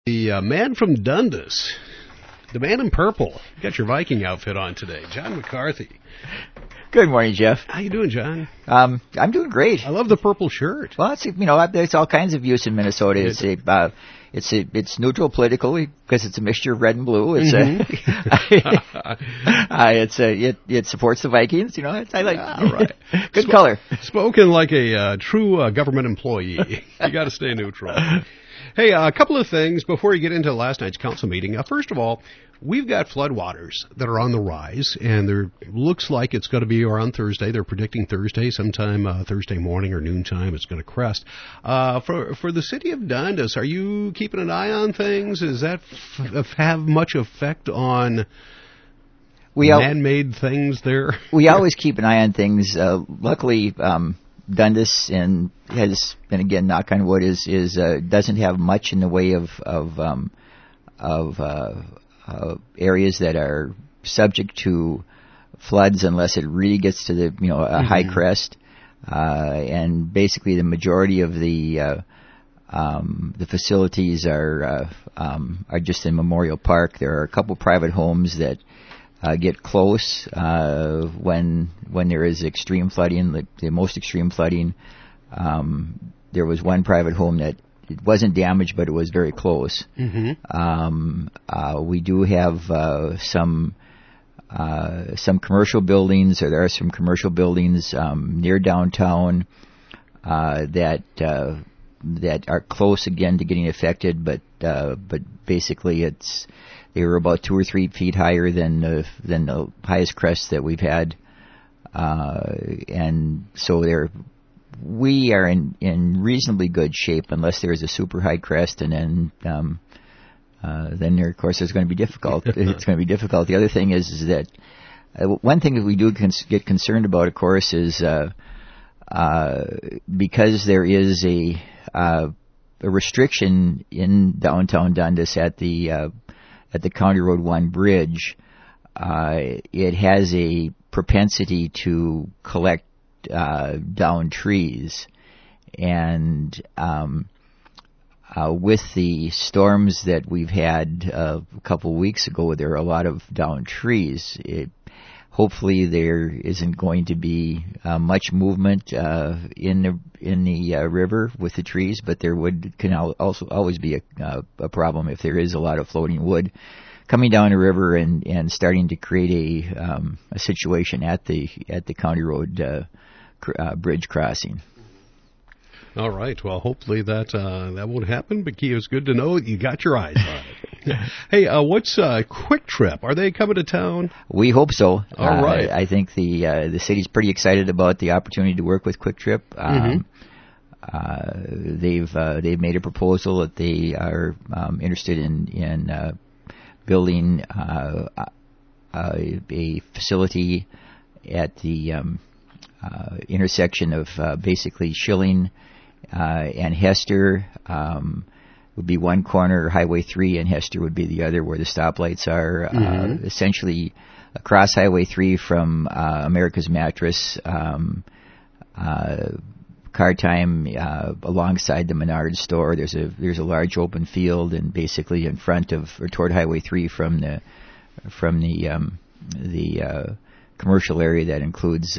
The man from Dundas, the man in purple. You got your Viking outfit on today, John McCarthy. Good morning, Jeff. How you doing, John? I'm doing great. I love the purple shirt. Well, there's all kinds of use in Minnesota. It's neutral politically because it's a mixture of red and blue. It supports the Vikings. I like. All right. Good color. Spoken like a true government employee. You got to stay neutral. Hey, a couple of things before you get into last night's council meeting. First of all, we've got floodwaters that are on the rise, and there looks like it's going to be around Thursday. They're predicting Thursday, sometime Thursday morning or noontime. It's going to crest. For the city of Dundas, are you keeping an eye on things? Does that have much effect on man-made things there? We always keep an eye on things. Luckily, Dundas has, and again, knock on wood, doesn't have much in the way of areas that are subject to floods unless it really gets to the high crest, and basically the majority of the facilities are just in Memorial Park. There are a couple private homes that get close when there is extreme flooding, the most extreme flooding. There was one private home that it wasn't damaged, but it was very close. Mm-hmm. We do have some commercial buildings, or there are some commercial buildings near downtown that are close again to getting affected, but basically they were about 2 or 3 feet higher than the highest crest that we've had, and so we are in reasonably good shape unless there is a super high crest, and then there, of course, it's going to be difficult. It's going to be difficult. The other thing is that one thing that we do get concerned about, of course, is because there is a restriction in downtown Dundas at the County Road 1 bridge. It has a propensity to collect down trees, and with the storms that we've had a couple of weeks ago, there are a lot of downed trees. Hopefully there isn't going to be much movement in the river with the trees, but there can also always be a problem if there is a lot of floating wood coming down the river and starting to create a situation at the County Road bridge crossing. All right. Well, hopefully that won't happen, but it's good to know you got your eyes on it. Hey, what's Quick Trip? Are they coming to town? We hope so. All right. I think the city's pretty excited about the opportunity to work with Quick Trip. They've made a proposal that they are interested in building a facility at the intersection of basically Schilling and Hester. Would be one corner, Highway 3, and Hester would be the other, where the stoplights are. Essentially across Highway 3 from America's Mattress, Car Time, alongside the Menards store. There's a large open field, and basically in front of, or toward Highway 3 from the commercial area that includes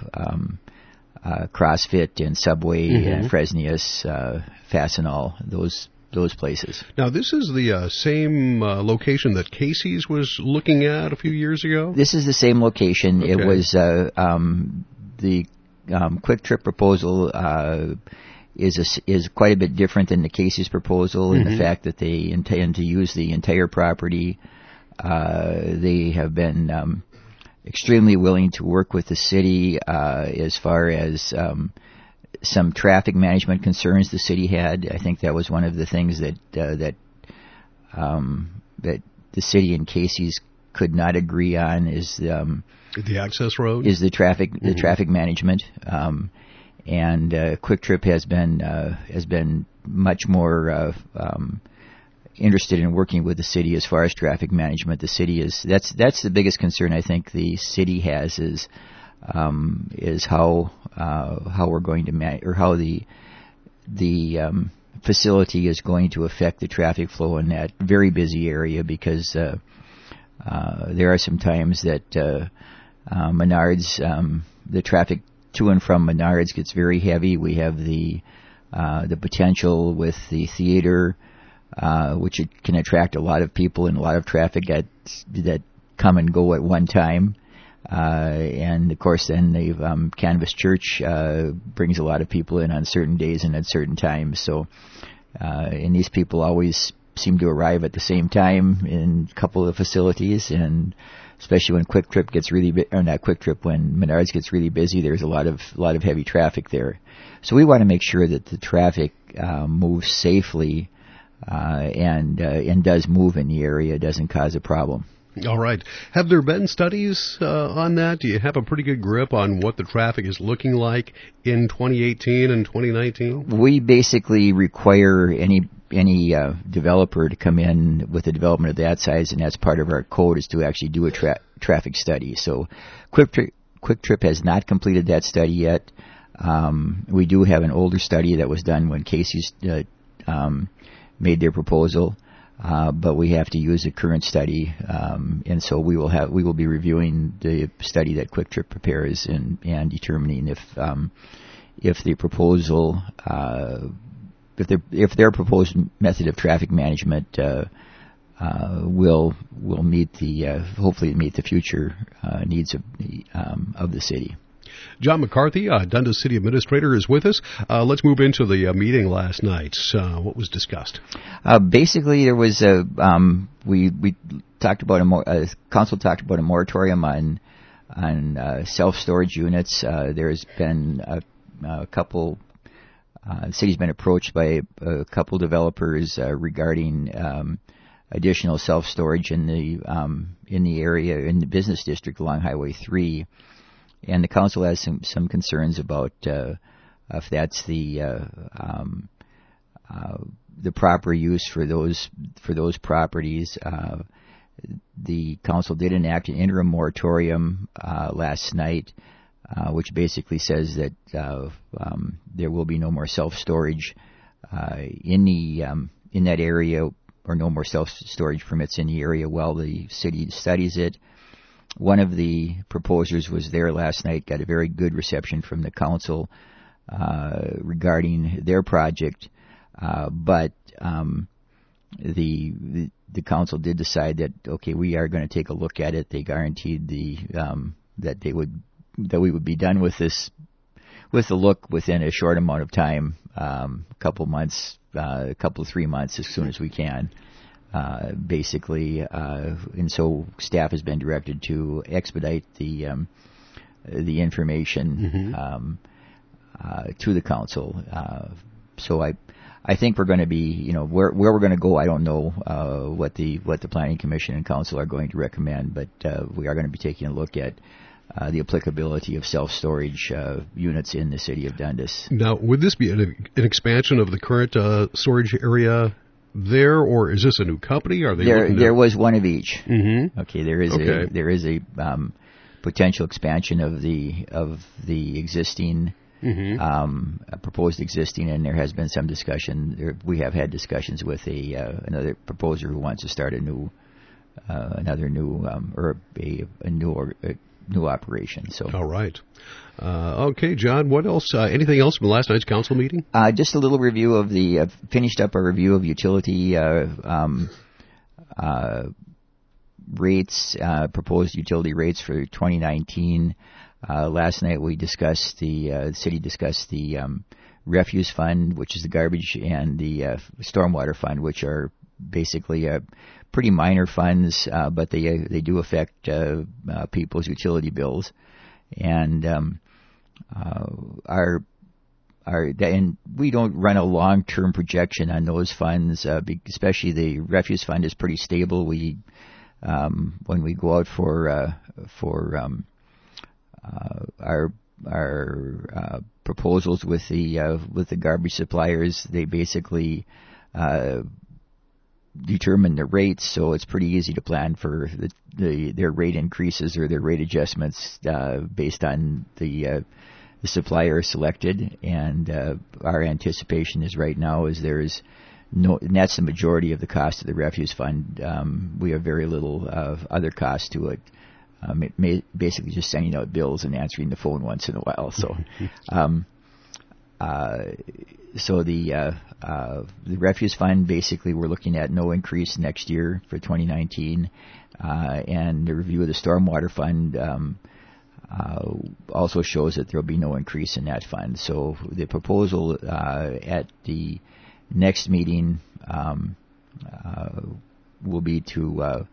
CrossFit and Subway and Fresnius, Fastenal, those places. Now, this is the same location that Casey's was looking at a few years ago? This is the same location. Okay. It was the Quick Trip proposal is quite a bit different than the Casey's proposal in the fact that they intend to use the entire property. They have been extremely willing to work with the city as far as some traffic management concerns the city had. I think that was one of the things that the city and Casey's could not agree on is the access road, is the traffic management, and Quick Trip has been much more interested in working with the city as far as traffic management. The city that's the biggest concern I think the city has is how we're going to or how the facility is going to affect the traffic flow in that very busy area, because there are some times that Menards, the traffic to and from Menards gets very heavy. We have the potential with the theater, which it can attract a lot of people and a lot of traffic that come and go at one time. And of course then the Canvas Church brings a lot of people in on certain days and at certain times. So and these people always seem to arrive at the same time in a couple of facilities, and especially when Quick Trip gets really or not Quick Trip, when Menards gets really busy, there's a lot of heavy traffic there. So we want to make sure that the traffic moves safely and does move in the area, doesn't cause a problem. All right. Have there been studies on that? Do you have a pretty good grip on what the traffic is looking like in 2018 and 2019? We basically require any developer to come in with a development of that size, and that's part of our code, is to actually do a traffic study. So Quick Trip has not completed that study yet. We do have an older study that was done when Casey's made their proposal. But we have to use a current study, and so we will be reviewing the study that Quick Trip prepares and determining if the proposal, if their proposed method of traffic management will hopefully meet the future needs of the city. John McCarthy, Dundas City Administrator, is with us. Let's move into the meeting last night. What was discussed? Basically, there was we talked about council talked about a moratorium on self-storage units. There's been a couple. The city's been approached by a couple developers regarding additional self-storage in the area, in the business district along Highway 3. And the council has some concerns about if that's the proper use for those properties. The council did enact an interim moratorium last night, which basically says that there will be no more self-storage in that area, or no more self-storage permits in the area while the city studies it. One of the proposers was there last night, got a very good reception from the council regarding their project, but the council did decide that, okay, we are going to take a look at it. They guaranteed that we would be done with the look within a short amount of time, a couple 3 months, as soon as we can. Basically, and so staff has been directed to expedite the information to the council. So I think we're going to be, where we're going to go, I don't know what the Planning Commission and Council are going to recommend, but we are going to be taking a look at the applicability of self-storage units in the city of Dundas. Now, would this be an expansion of the current storage area there, or is this a new company? Are they there was one of each. Mm-hmm. Okay, there is a potential expansion of the existing proposed existing, and there has been some discussion. We have had discussions with another proposer who wants to start a new new operation. So all right. Okay, John, what else? Anything else from last night's council meeting? Just a little review of finished up a review of utility rates, proposed utility rates for 2019. Last night we discussed the city discussed the refuse fund, which is the garbage, and the stormwater fund, which are basically pretty minor funds, but they do affect people's utility bills. And and we don't run a long-term projection on those funds, especially the refuse fund is pretty stable. We when we go out for our proposals with the garbage suppliers, they basically determine the rates, so it's pretty easy to plan for their rate increases or their rate adjustments based on the supplier selected, and our anticipation is right now is there is no, and that's the majority of the cost of the refuse fund. We have very little other cost to it. Basically just sending out bills and answering the phone once in a while. So, so the refuse fund, basically we're looking at no increase next year for 2019, and the review of the stormwater fund also shows that there will be no increase in that fund. So the proposal at the next meeting will be to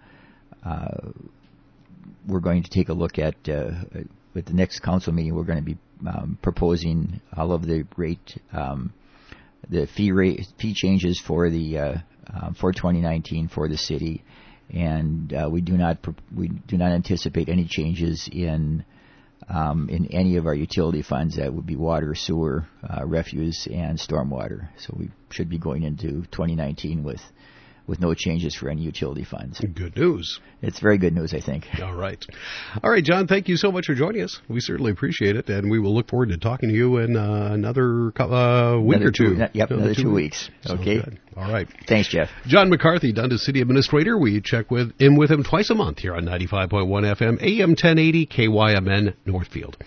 we're going to take a look at the next council meeting. We're going to be proposing all of the the fee changes for the for 2019 for the city, and we do not anticipate any changes in any of our utility funds. That would be water, sewer, refuse, and stormwater. So we should be going into 2019 with no changes for any utility funds. Good news. It's very good news, I think. All right. All right, John, thank you so much for joining us. We certainly appreciate it, and we will look forward to talking to you in another week or two. Another 2 weeks. Okay. Good. All right. Thanks, Jeff. John McCarthy, Dundas City Administrator. We check in with him twice a month here on 95.1 FM, AM 1080, KYMN, Northfield.